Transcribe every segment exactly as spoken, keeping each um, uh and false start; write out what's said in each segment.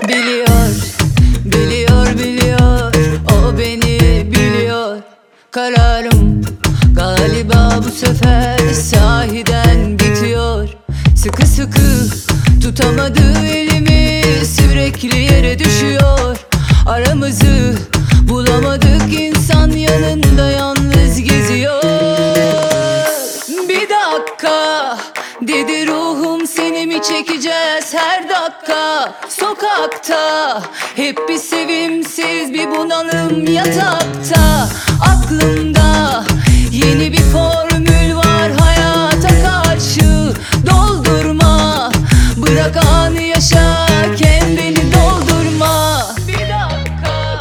Biliyor, biliyor, biliyor, o beni biliyor. Kararım galiba bu sefer sahiden bitiyor. Sıkı sıkı tutamadı elimi, sürekli yere düşüyor. Aramızı bulamadık, insan yanında yalnız geziyor. Bir dakika dedi ruhum, seni mi çekeceğiz her dakika? Sokakta hep bir sevimsiz, bir bunalım yatakta. Aklımda yeni bir formül var hayata karşı. Doldurma, bırak anı yaşa, kendini doldurma. Bir dakika.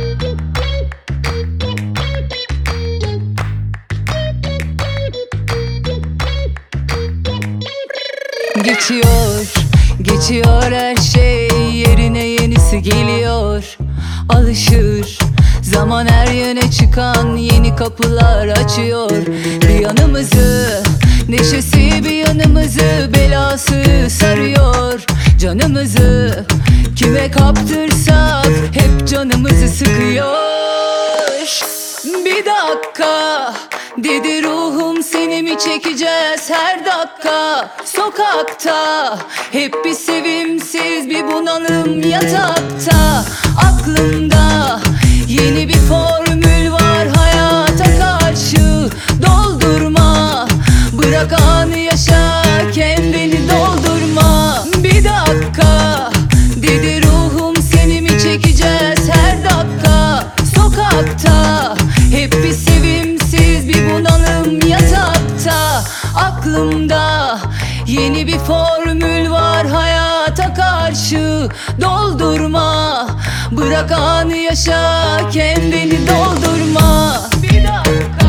Geçiyor, geçiyor her şey, yerine yenisi geliyor. Alışır zaman her yöne çıkan yeni kapılar açıyor. Bir yanımızı neşesi, bir yanımızı belası sarıyor. Canımızı kime kaptırsak hep canımızı sıkıyor. Bir dakika dedi ruhum, seni mi çekeceğiz her dakika? Sokakta hep bir sevimsiz, bir bunalım yatakta. Aklımda yeni bir formül var hayata karşı. Doldurma, bırak anı yaşa, kendini doldurma. Bir dakika dedi ruhum, seni mi çekeceğiz her dakika? Sokakta hep bir sevimsiz, bir bunalım yatakta. Aklımda yeni bir formül var hayata karşı. Doldurma, bırak anı yaşa, kendini doldurma. Bir dakika.